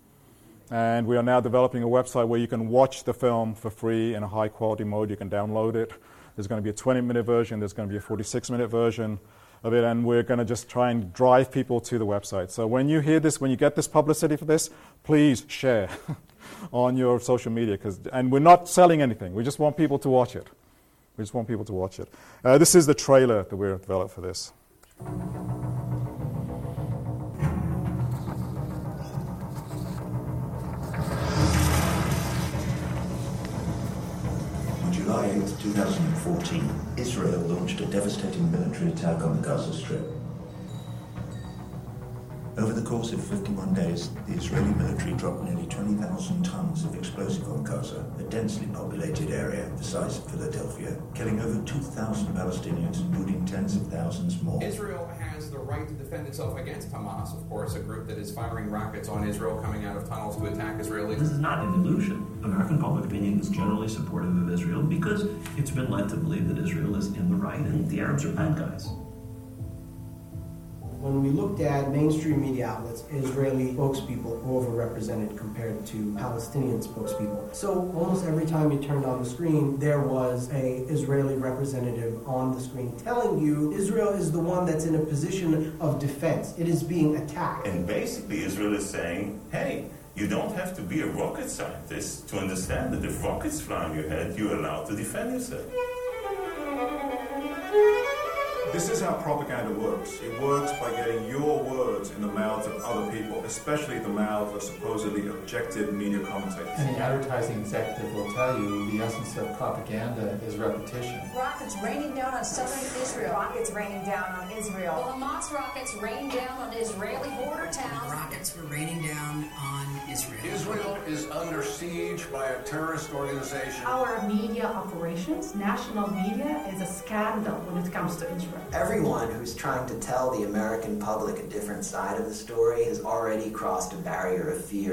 And we are now developing a website where you can watch the film for free in a high quality mode. You can download it. There's going to be a twenty minute version. There's going to be a forty-six minute version of it. And we're going to just try and drive people to the website. So when you hear this, when you get this publicity for this, please share on your social media. 'cause, and we're not selling anything. We just want people to watch it. We just want people to watch it. Uh, this is the trailer that we've developed for this. On July eighth, twenty fourteen, Israel launched a devastating military attack on the Gaza Strip. Over the course of fifty-one days, the Israeli military dropped nearly twenty twenty thousand tons of explosive on Gaza, a densely populated area the size of Philadelphia, killing over two thousand Palestinians and wounding tens of thousands more. Israel has the right to defend itself against Hamas, of course, a group that is firing rockets on Israel coming out of tunnels to attack Israelis. This is not an illusion. American public opinion is generally supportive of Israel because it's been led to believe that Israel is in the right and the Arabs are bad guys. When we looked at mainstream media outlets, Israeli spokespeople were overrepresented compared to Palestinian spokespeople. So almost every time you turned on the screen, there was a Israeli representative on the screen telling you Israel is the one that's in a position of defense. It is being attacked. And basically Israel is saying, hey, you don't have to be a rocket scientist to understand that if rockets fly on your head, you're allowed to defend yourself. This is how propaganda works. It works by getting your words in the mouths of other people, especially the mouths of supposedly objective media commentators. Any advertising executive will tell you the essence of propaganda is repetition. Rockets raining down on southern Israel. Rockets raining down on Israel. Well, Hamas rockets rained down on Israeli border towns. Rockets were raining down on Israel. Israel is under siege by a terrorist organization. Our media operations, national media, is a scandal when it comes to Israel. Everyone who's trying to tell the American public a different side of the story has already crossed a barrier of fear.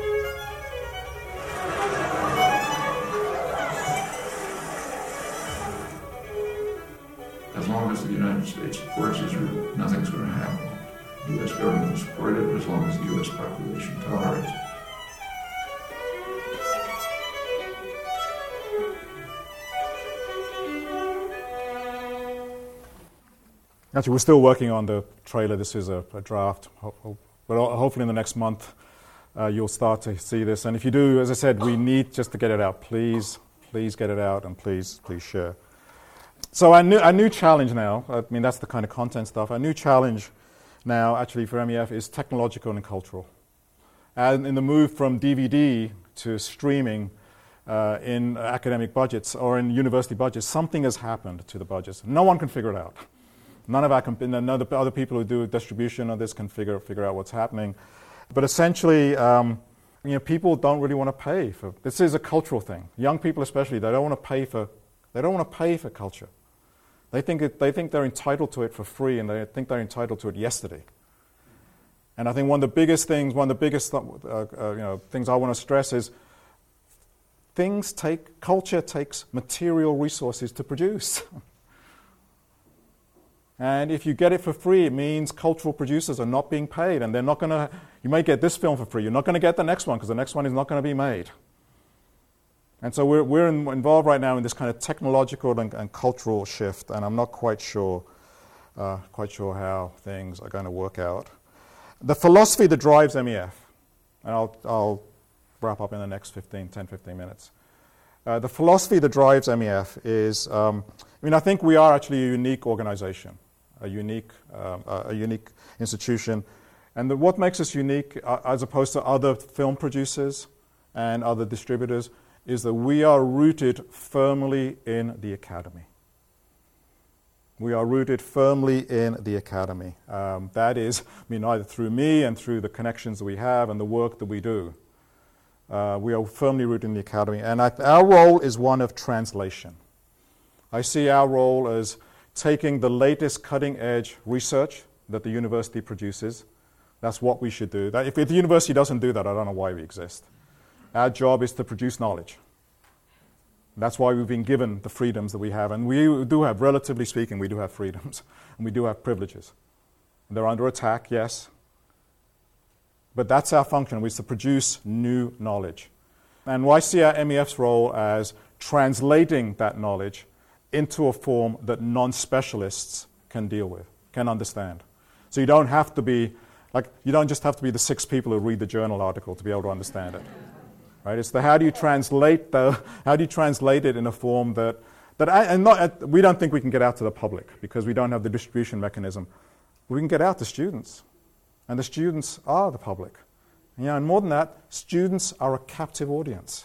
As long as the United States supports Israel, nothing's going to happen. The U S government will support it as long as the U S population tolerates it. Actually, we're still working on the trailer. This is a, a draft, ho- ho- but ho- hopefully in the next month uh, you'll start to see this. And if you do, as I said, we need just to get it out. Please, please get it out, and please, please share. So our new, our new challenge now, I mean, that's the kind of content stuff. Our new challenge now, actually, for M E F is technological and cultural. And in the move from D V D to streaming uh, in academic budgets or in university budgets, something has happened to the budgets. No one can figure it out. None of our comp- none of the other people who do distribution of this can figure figure out what's happening. But essentially, um, you know, people don't really want to pay for. This is a cultural thing. Young people, especially, they don't want to pay for. They don't want to pay for culture. They think it, they think they're entitled to it for free, and they think they're entitled to it yesterday. And I think one of the biggest things, one of the biggest uh, uh, you know things I want to stress is things take culture takes material resources to produce. And if you get it for free, it means cultural producers are not being paid, and they're not going to. You may get this film for free. You're not going to get the next one because the next one is not going to be made. And so we're we're in, involved right now in this kind of technological and, and cultural shift, and I'm not quite sure, uh, quite sure how things are going to work out. The philosophy that drives M E F, and I'll I'll wrap up in the next fifteen, ten, fifteen minutes. Uh, the philosophy that drives M E F is, um, I mean, I think we are actually a unique organization. A unique, um, uh, a unique institution, and the, what makes us unique, uh, as opposed to other film producers and other distributors, is that we are rooted firmly in the academy. We are rooted firmly in the academy. Um, that is, I mean, either through me and through the connections that we have and the work that we do. Uh, we are firmly rooted in the academy, and I, our role is one of translation. I see our role as taking the latest cutting-edge research that the university produces. That's what we should do. That, if, if the university doesn't do that, I don't know why we exist. Our job is to produce knowledge. That's why we've been given the freedoms that we have. And we do have, relatively speaking, we do have freedoms. And we do have privileges. They're under attack, yes. But that's our function, which is to produce new knowledge. And I see our M E F's role as translating that knowledge into a form that non-specialists can deal with, can understand. So you don't have to be, like, you don't just have to be the six people who read the journal article to be able to understand it. Right? It's the how do you translate the, how do you translate it in a form that, that I, and not, we don't think we can get out to the public because we don't have the distribution mechanism. We can get out to students. And the students are the public. You know, and more than that, students are a captive audience.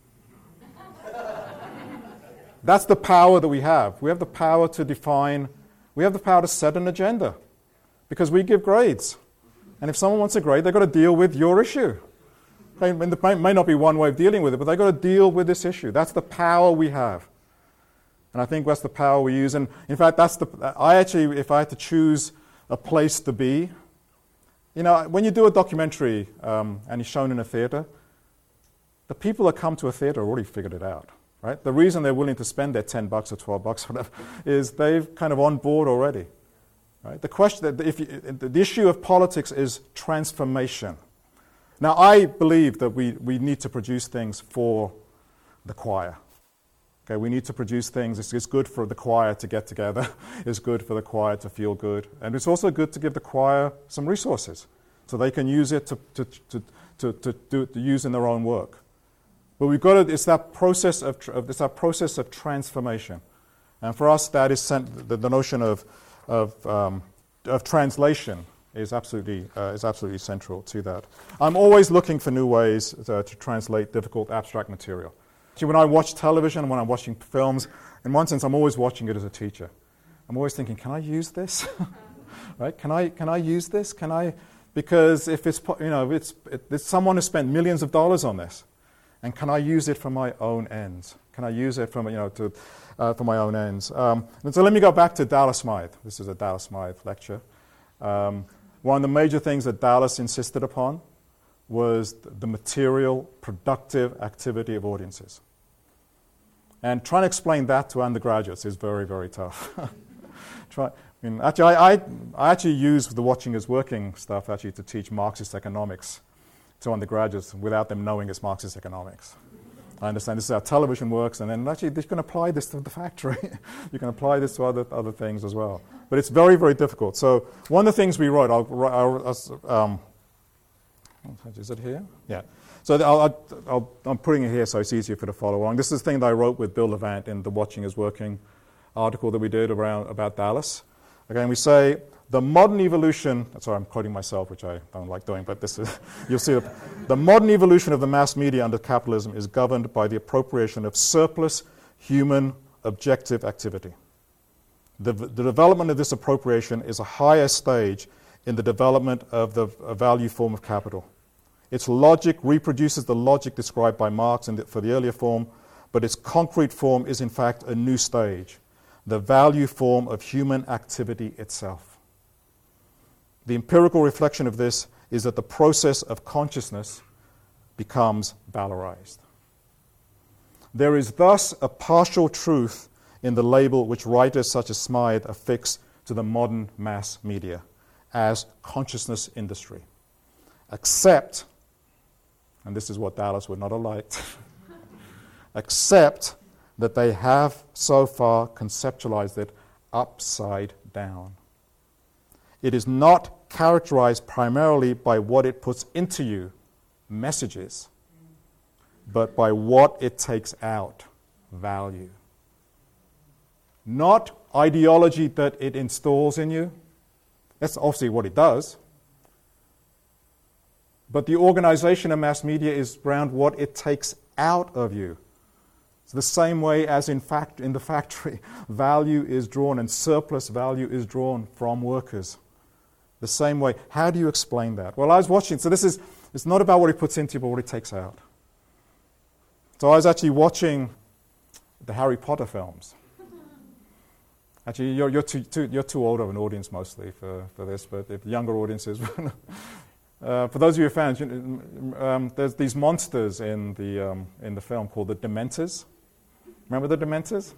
That's the power that we have. We have the power to define, we have the power to set an agenda because we give grades. And if someone wants a grade, they've got to deal with your issue. Okay, and there may not be one way of dealing with it, but they've got to deal with this issue. That's the power we have. And I think that's the power we use. And in fact, that's the, I actually, if I had to choose a place to be, you know, when you do a documentary um, and it's shown in a theater, the people that come to a theater already figured it out, right? The reason they're willing to spend their ten bucks or twelve bucks, whatever, is they've kind of on board already, right? The question, that if you, the issue of politics is transformation. Now, I believe that we, we need to produce things for the choir. Okay, we need to produce things. It's, it's good for the choir to get together. It's good for the choir to feel good. And it's also good to give the choir some resources so they can use it to, to, to, to, to, do, to use in their own work. But we've got to, it's that process of, of, it's that process of transformation. And for us, that is sent, the, the notion of, of, um, of translation is absolutely, uh, is absolutely central to that. I'm always looking for new ways uh, to translate difficult abstract material. See, when I watch television, when I'm watching films, in one sense, I'm always watching it as a teacher. I'm always thinking, can I use this? Right? Can I can I use this? Can I? Because if it's you know if it's, it, it's someone who spent millions of dollars on this, and can I use it for my own ends? Can I use it from you know to uh, for my own ends? Um, and so let me go back to Dallas Smythe. This is a Dallas Smythe lecture. Um, one of the major things that Dallas insisted upon was the material, productive activity of audiences. And trying to explain that to undergraduates is very, very tough. Try, I mean, actually, I, I, I actually use the watching is working stuff actually to teach Marxist economics to undergraduates without them knowing it's Marxist economics. I understand this is how television works, and then actually you can apply this to the factory. You can apply this to other other things as well. But it's very, very difficult. So one of the things we wrote, I'll, I'll um, is it here? Yeah. So I'll, I'll, I'm putting it here so it's easier for you to follow along. This is the thing that I wrote with Bill Levant in the Watching is Working article that we did around about Dallas. Again, we say the modern evolution, sorry, I'm quoting myself, which I don't like doing, but this is, you'll see the, the modern evolution of the mass media under capitalism is governed by the appropriation of surplus human objective activity. The, the development of this appropriation is a higher stage in the development of the a value form of capital. Its logic reproduces the logic described by Marx in the, for the earlier form, but its concrete form is in fact a new stage, the value form of human activity itself. The empirical reflection of this is that the process of consciousness becomes valorized. There is thus a partial truth in the label which writers such as Smythe affix to the modern mass media as consciousness industry, except, and this is what Dallas would not have liked, except that they have so far conceptualized it upside down. It is not characterized primarily by what it puts into you, messages, but by what it takes out, value. Not ideology that it installs in you. That's obviously what it does. But the organization of mass media is around what it takes out of you. It's the same way as in fact in the factory, value is drawn and surplus value is drawn from workers. The same way. How do you explain that? Well, I was watching, so this is, it's not about what it puts into you, but what it takes out. So I was actually watching the Harry Potter films. Actually, you're, you're, too, too, you're too old of an audience mostly for, for this, but if younger audiences... uh, for those of you fans, um, there's these monsters in the, um, in the film called the Dementors. Remember the Dementors?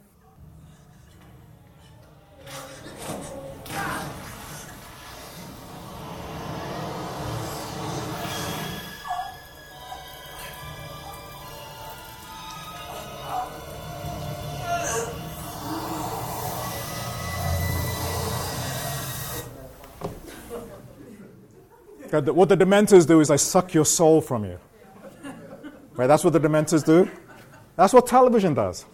What the Dementors do is they suck your soul from you. Right? That's what the Dementors do. That's what television does.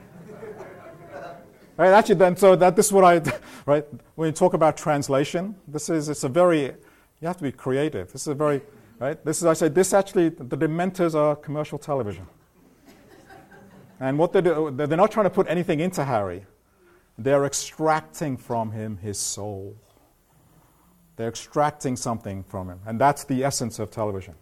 Right? Actually, then, so that this is what I, right? When you talk about translation, this is it's a very, you have to be creative. This is a very, right? This is I say this actually the Dementors are commercial television. And what they do, they're not trying to put anything into Harry. They're extracting from him his soul. They're extracting something from him. And that's the essence of television.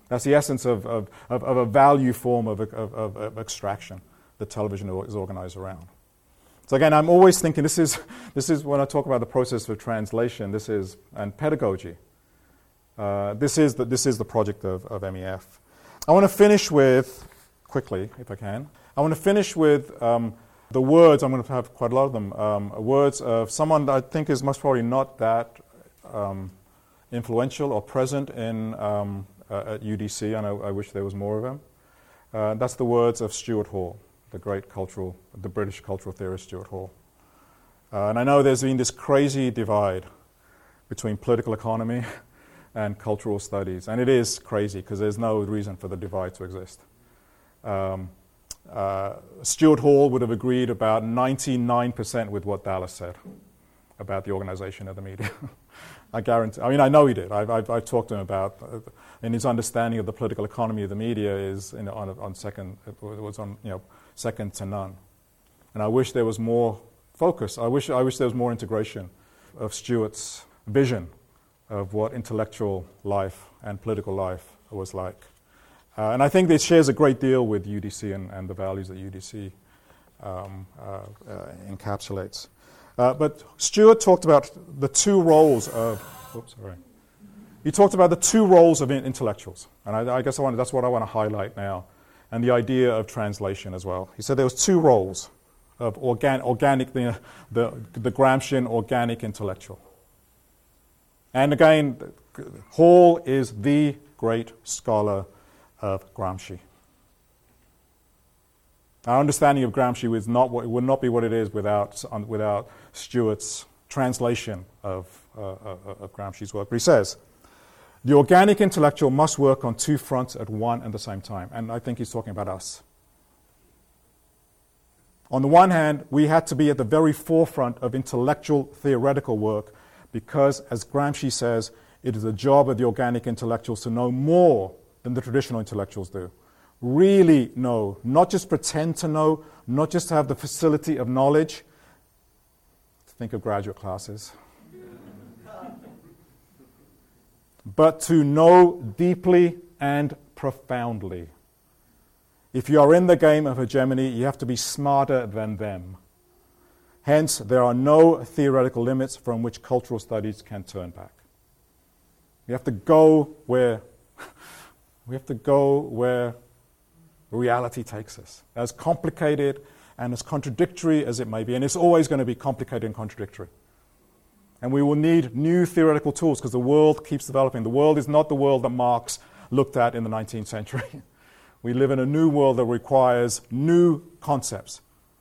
That's the essence of, of, of, of a value form of, of, of, of extraction that television is organized around. So again, I'm always thinking, this is, this is when I talk about the process of translation, this is, and pedagogy, uh, this, is the, this is the project of, of M E F. I want to finish with, quickly, if I can, I want to finish with um, the words, I'm going to have quite a lot of them, um, words of someone that I think is most probably not that um, influential or present in um, uh, at U D C, and I, I wish there was more of him. Uh, that's the words of Stuart Hall, the great cultural, the British cultural theorist Stuart Hall. Uh, and I know there's been this crazy divide between political economy and cultural studies, and it is crazy because there's no reason for the divide to exist. Um, uh, Stuart Hall would have agreed about ninety-nine percent with what Dallas said about the organization of the media. I guarantee, I mean, I know he did. I've, I've, I've talked to him about, uh, and his understanding of the political economy of the media is you know, on, on second, it was on, you know, second to none. And I wish there was more focus. I wish, I wish there was more integration of Stuart's vision of what intellectual life and political life was like. Uh, and I think this shares a great deal with U D C and, and the values that U D C um, uh, uh, encapsulates. Uh, but Stuart talked about the two roles of, oops, sorry. He talked about the two roles of in- intellectuals. And I, I guess I want, that's what I want to highlight now. And the idea of translation as well. He said there was two roles of organ- organic, the, the, the Gramscian organic intellectual. And again, Hall is the great scholar of Gramsci. Our understanding of Gramsci was not what, would not be what it is without, um, without Stuart's translation of, uh, uh, of Gramsci's work. But he says, the organic intellectual must work on two fronts at one and the same time. And I think he's talking about us. On the one hand, we had to be at the very forefront of intellectual theoretical work because, as Gramsci says, it is the job of the organic intellectuals to know more than the traditional intellectuals do. Really know, not just pretend to know, not just to have the facility of knowledge. Think of graduate classes. But to know deeply and profoundly. If you are in the game of hegemony, you have to be smarter than them. Hence, there are no theoretical limits from which cultural studies can turn back. We have to go where we have to go where reality takes us, as complicated and as contradictory as it may be. And it's always going to be complicated and contradictory. And we will need new theoretical tools because the world keeps developing. The world is not the world that Marx looked at in the nineteenth century. We live in a new world that requires new concepts.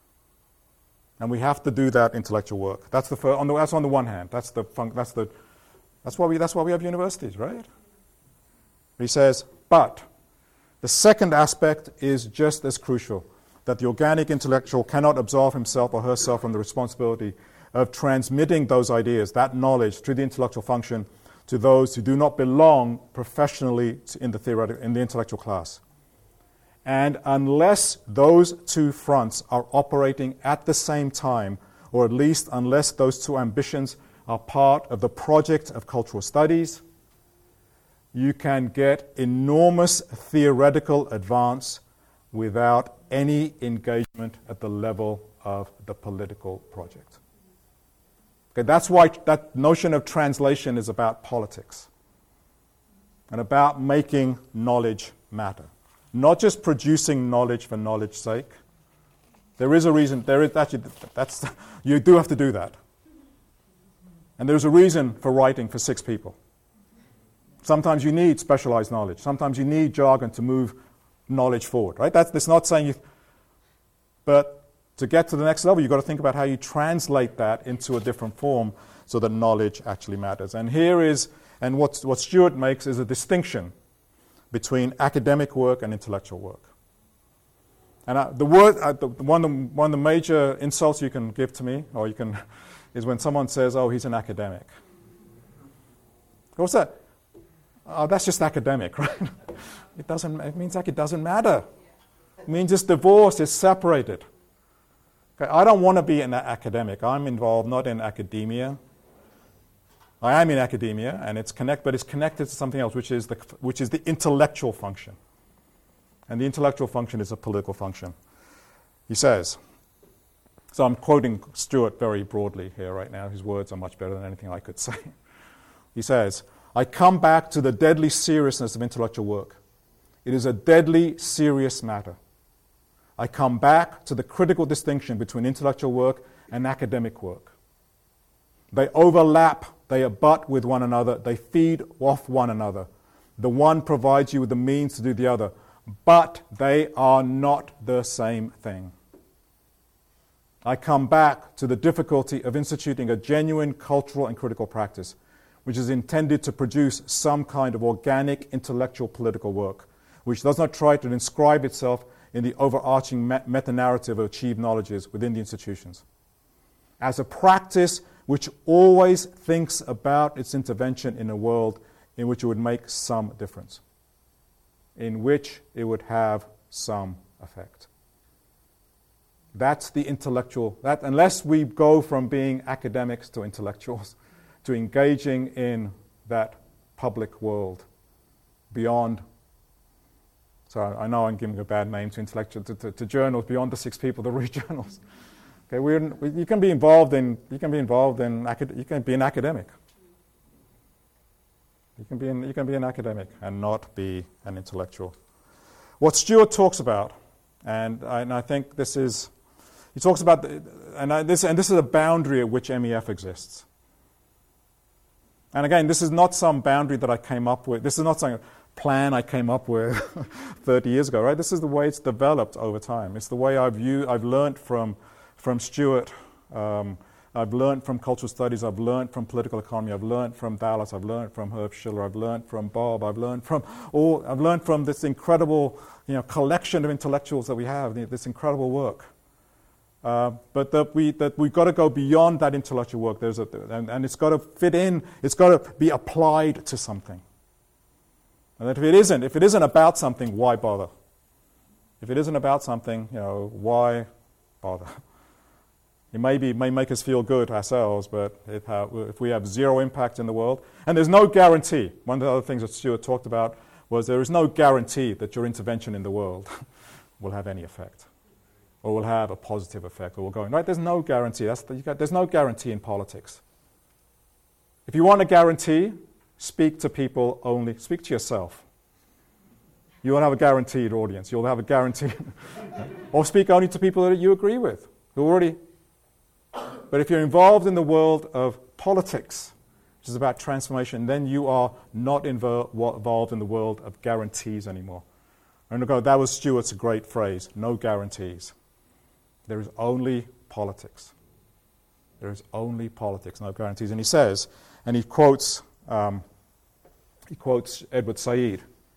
And we have to do that intellectual work. That's the first, on the, that's on the one hand. That's the fun, that's the that's why we that's why we have universities, right? He says, but the second aspect is just as crucial, that the organic intellectual cannot absolve himself or herself from the responsibility of transmitting those ideas, that knowledge, through the intellectual function to those who do not belong professionally in the theoretical, in the intellectual class. And unless those two fronts are operating at the same time, or at least unless those two ambitions are part of the project of cultural studies, you can get enormous theoretical advance without any engagement at the level of the political project. Okay, that's why that notion of translation is about politics and about making knowledge matter. Not just producing knowledge for knowledge's sake. There is a reason, there is actually, that's, you do have to do that. And there's a reason for writing for six people. Sometimes you need specialized knowledge. Sometimes you need jargon to move knowledge forward, right? That's, that's not saying you, but to get to the next level, you've got to think about how you translate that into a different form so that knowledge actually matters. And here is, and what, what Stuart makes is a distinction between academic work and intellectual work. And uh, the word, uh, the, one, of the, one of the major insults you can give to me, or you can, is when someone says, "Oh, he's an academic." What's that? Oh, that's just academic, right? It doesn't. It means like it doesn't matter. It means it's divorced, it's separated. Okay, I don't want to be an academic. I'm involved not in academia. I am in academia, and it's connect, but it's connected to something else, which is the which is the intellectual function. And the intellectual function is a political function. He says, so I'm quoting Stewart very broadly here right now. His words are much better than anything I could say. He says, I come back to the deadly seriousness of intellectual work. It is a deadly serious matter. I come back to the critical distinction between intellectual work and academic work. They overlap, they abut with one another, they feed off one another. The one provides you with the means to do the other, but they are not the same thing. I come back to the difficulty of instituting a genuine cultural and critical practice, which is intended to produce some kind of organic intellectual political work, which does not try to inscribe itself in the overarching meta-narrative of achieved knowledges within the institutions. As a practice which always thinks about its intervention in a world in which it would make some difference, in which it would have some effect. That's the intellectual, that unless we go from being academics to intellectuals, to engaging in that public world beyond, so I know I'm giving a bad name to intellectual, to, to, to journals, beyond the six people that read journals. Okay, we're, we, you can be involved in, you can be involved in, you can be an academic. You can be an, you can be an academic and not be an intellectual. What Stewart talks about, and I, and I think this is, he talks about, the, and, I, this, and this is a boundary at which M E F exists. And again, this is not some boundary that I came up with. This is not some plan I came up with thirty years ago, right? This is the way it's developed over time. It's the way I've view, I've learned from, from Stewart. Um, I've learned from cultural studies. I've learned from political economy. I've learned from Dallas. I've learned from Herb Schiller. I've learned from Bob. I've learned from all. I've learned from this incredible, you know, collection of intellectuals that we have. This incredible work. Uh, but that we that we've got to go beyond that intellectual work. There's a, and, and it's got to fit in. It's got to be applied to something. And that if it isn't, if it isn't about something, why bother? If it isn't about something, you know, why bother? It may be may make us feel good ourselves, but if, uh, if we have zero impact in the world, and there's no guarantee. One of the other things that Stewart talked about was there is no guarantee that your intervention in the world will have any effect, or will have a positive effect, or will go in. Right? There's no guarantee. That's the, you got, there's no guarantee in politics. If you want a guarantee, speak to people only. Speak to yourself. You won't have a guaranteed audience. You'll have a guarantee. Or speak only to people that you agree with, who already. But if you're involved in the world of politics, which is about transformation, then you are not invo- involved in the world of guarantees anymore. And go, that was Stewart's great phrase, no guarantees. There is only politics. There is only politics, no guarantees. And he says, and he quotes, um, he quotes Edward Said.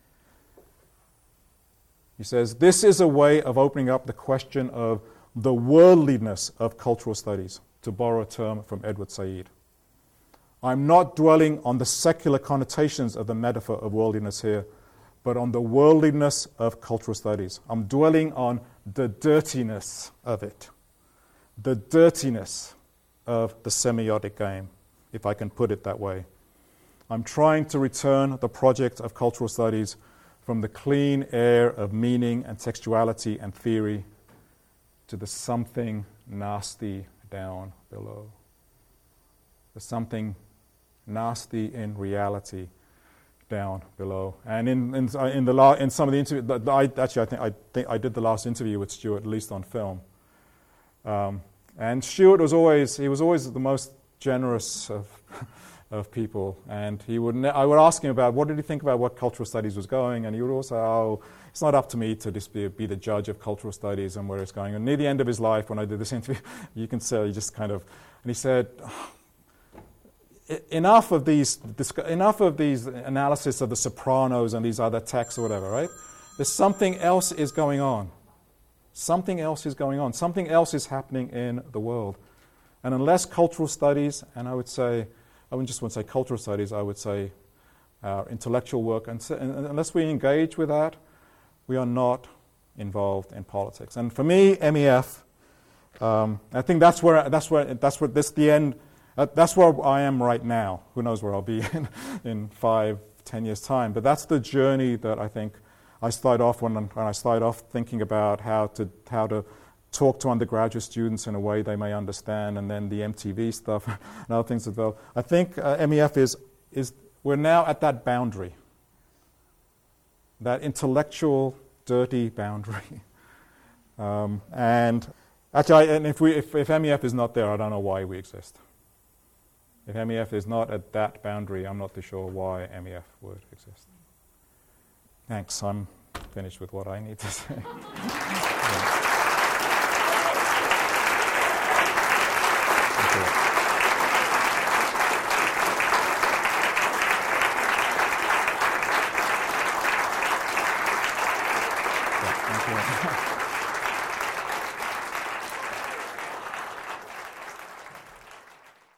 He says, this is a way of opening up the question of the worldliness of cultural studies, to borrow a term from Edward Said. I'm not dwelling on the secular connotations of the metaphor of worldliness here, but on the worldliness of cultural studies. I'm dwelling on the dirtiness of it, the dirtiness of the semiotic game, if I can put it that way. I'm trying to return the project of cultural studies from the clean air of meaning and textuality and theory to the something nasty down below. The something nasty in reality down below. And in in, in the la- in some of the interview, I, actually I think I think I did the last interview with Stewart, at least on film. Um, and Stewart was always he was always the most generous of of people, and he would ne- I would ask him about what did he think about what cultural studies was going, and he would also say, oh, it's not up to me to just be, be the judge of cultural studies and where it's going. And near the end of his life, when I did this interview, you can say he just kind of, and he said, oh, enough of these enough of these analysis of the Sopranos and these other texts or whatever, right? There's something else is going on. Something else is going on. Something else is happening in the world. And unless cultural studies, and I would say, I wouldn't just want to say cultural studies, I would say our intellectual work, and, so, and unless we engage with that, we are not involved in politics. And for me, M E F, um, I think that's where that's where that's where this the end. Uh, that's where I am right now. Who knows where I'll be in, in five, ten years' time. But that's the journey that I think I started off when, when I started off thinking about how to how to talk to undergraduate students in a way they may understand, and then the M T V stuff and other things as well. I think uh, M E F is is we're now at that boundary, that intellectual, dirty boundary. Um, and actually, I, and if we if, if M E F is not there, I don't know why we exist. If M E F is not at that boundary, I'm not too sure why M E F would exist. Thanks. I'm finished with what I need to say. Yeah. Thank you.